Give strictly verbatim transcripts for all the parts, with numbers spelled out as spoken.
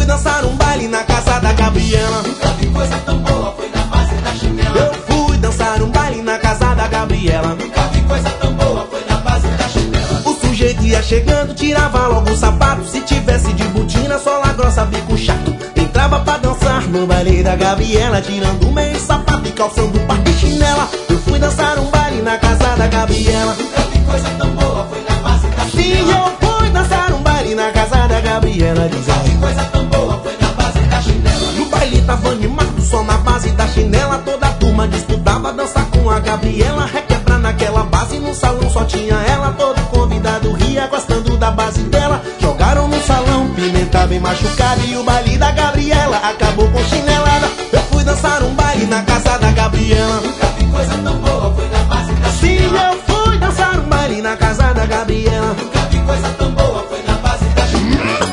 dançar um baile na casa da Gabriela. Nunca vi coisa tão boa, foi na base da chinela. Eu fui dançar um baile na casa da Gabriela. Nunca vi coisa tão boa, foi na base da chinela. O sujeito ia chegando, tirava logo o sapato. Se tivesse de botina, sola grossa, bico chato. Entrava pra dançar no baile da Gabriela, tirando meio sapato e calçando par de chinela. Eu fui dançar um baile na casa da Gabriela. Nunca vi coisa tão boa, foi na base da Sim, chinela. eu fui dançar um baile na casa da Gabriela. Diz Nunca vi aí. coisa tão boa, foi na base da chinela. No baile tava animado, só na base da chinela. Toda a turma disputava dançar com a Gabriela. Requebrar naquela base, no salão só tinha ela. Todo convidado ria, gostando da base dela. Jogaram no salão, Pimenta bem machucada. E o baile da Gabriela acabou com chinelada. Eu fui dançar um baile na casa da Gabriela. Nunca vi coisa tão boa, foi na base da Sim, chinela. eu fui dançar um baile na casa da Gabriela. Nunca vi coisa tão boa, foi na base da chinela.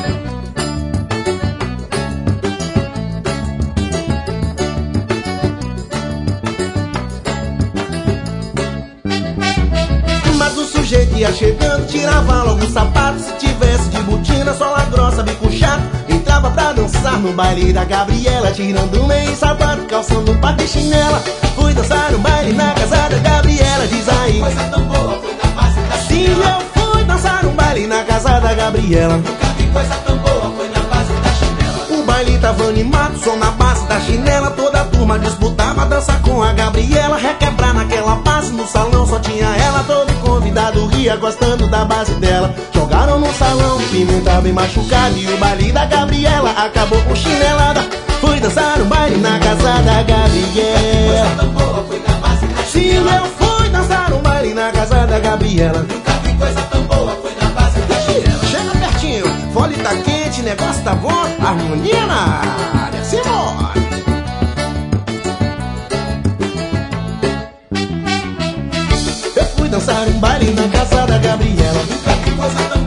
Mas o sujeito ia chegando, tirava logo o sapato. Se tivesse de botina, sola grossa, bico chato. Entrava pra dançar no baile da Gabriela, tirando meio sapato, calçando um par de chinela. Fui dançar um baile na casa da Gabriela, diz aí. Coisa tão boa, foi na base da Sim, chinela. eu fui dançar um baile na casa da Gabriela. Nunca vi coisa tão boa, foi na base da chinela. O baile tava animado, só na base da chinela. Toda a turma disputava dançar com a Gabriela. Requebrar naquela base, no salão só tinha ela. Todo convidado ria, gostando da base dela. Jogaram no salão, Pimenta bem machucado. E o baile da Gabriela acabou com chinelada. Fui dançar um baile na casa da Gabriela. Coisa tão boa, foi na base da Sim, chinela. eu fui dançar um baile na casa da Gabriela. Nunca vi coisa tão boa, foi na base da chinela. Chega pertinho, fole tá quente, negócio tá bom, harmonia na área, simbora! Eu fui dançar um baile na casa da Gabriela. Nunca vi coisa tão